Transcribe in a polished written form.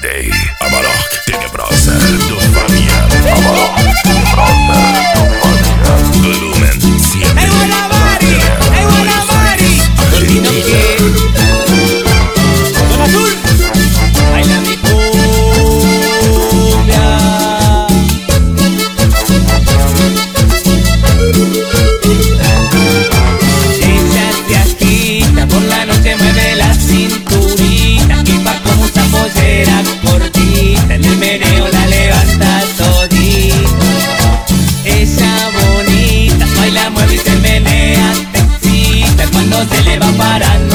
DJ Amalok, tiene browser, tu familia. Amalok, tiene browser, tu familia. Volumen 7. ¡Ay, buena Mari! ¡Ay, buena Mari! Olvido que Don Azul baila mi cumbia. Ella se agita, por la noche mueve la cinturita, y va como esa pollera cortita, en el meneo la levanta todita. Ella bonita, baila, mueve y se menea, te excita, cuando se le va parando